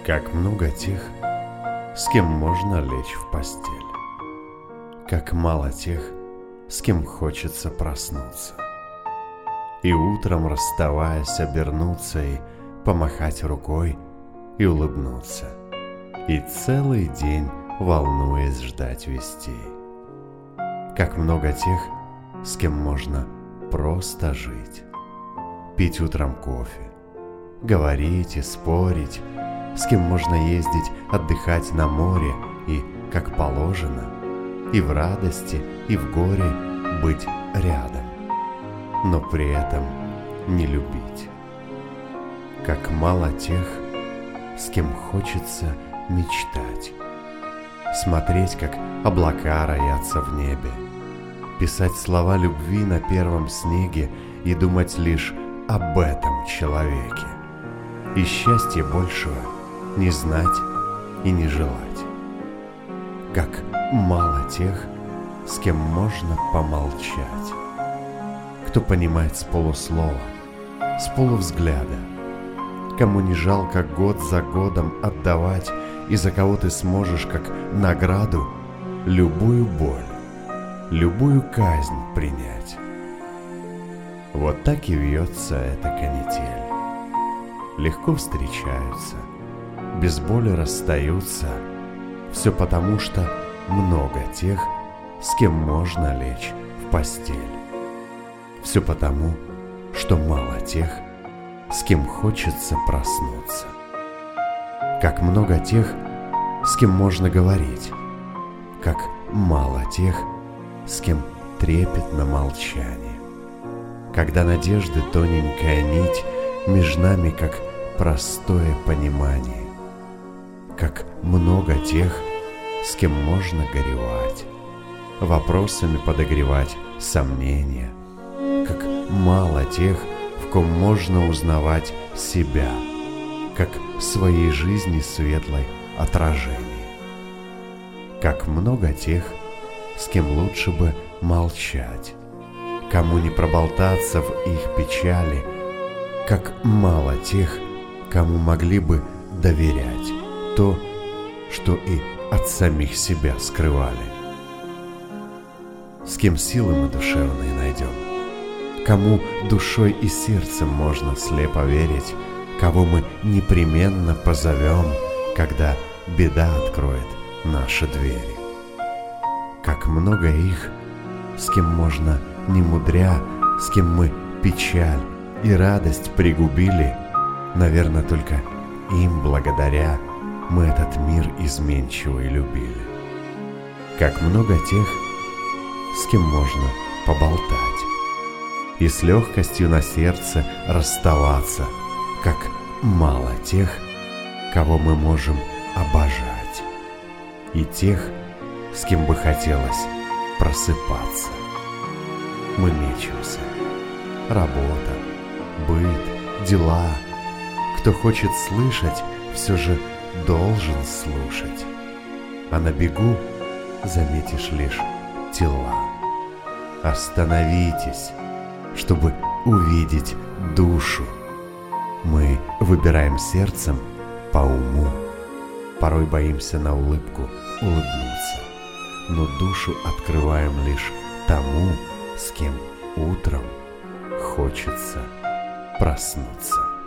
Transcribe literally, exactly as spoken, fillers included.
Как много тех, с кем можно лечь в постель. Как мало тех, с кем хочется проснуться. И утром, расставаясь, обернуться и помахать рукой и улыбнуться. И целый день, волнуясь, ждать вестей. Как много тех, с кем можно просто жить. Пить утром кофе, говорить и спорить, с кем можно ездить отдыхать на море и, как положено, и в радости, и в горе быть рядом, но при этом не любить. Как мало тех, с кем хочется мечтать, смотреть, как облака роятся в небе, писать слова любви на первом снеге и думать лишь об этом человеке, и счастья большего не знать и не желать. Как мало тех, с кем можно помолчать, кто понимает с полуслова, с полувзгляда, кому не жалко год за годом отдавать, и за кого ты сможешь как награду любую боль, любую казнь принять. Вот так и вьется эта канитель. Легко встречаются, без боли расстаются, все потому, что много тех, с кем можно лечь в постель. Все потому, что мало тех, с кем хочется проснуться. Как много тех, с кем можно говорить, как мало тех, с кем трепетно молчание. Когда надежды тоненькая нить меж нами, как простое понимание. Как много тех, с кем можно горевать, вопросами подогревать сомнения. Как мало тех, в ком можно узнавать себя, как своей жизни светлой отражение. Как много тех, с кем лучше бы молчать, кому не проболтаться в их печали. Как мало тех, кому могли бы доверять то, что и от самих себя скрывали. С кем силы мы душевные найдем, кому душой и сердцем можно слепо верить, кого мы непременно позовем, когда беда откроет наши двери. Как много их, с кем можно не мудря, с кем мы печаль и радость пригубили, наверное, только им благодаря мы этот мир изменчивый любили. Как много тех, с кем можно поболтать и с легкостью на сердце расставаться, как мало тех, кого мы можем обожать, и тех, с кем бы хотелось просыпаться. Мы мечемся. Работа, быт, дела. Кто хочет слышать, все же должен слушать. А на бегу заметишь лишь тела. Остановитесь, чтобы увидеть душу. Мы выбираем сердцем по уму. Порой боимся на улыбку улыбнуться, но душу открываем лишь тому, с кем утром хочется проснуться.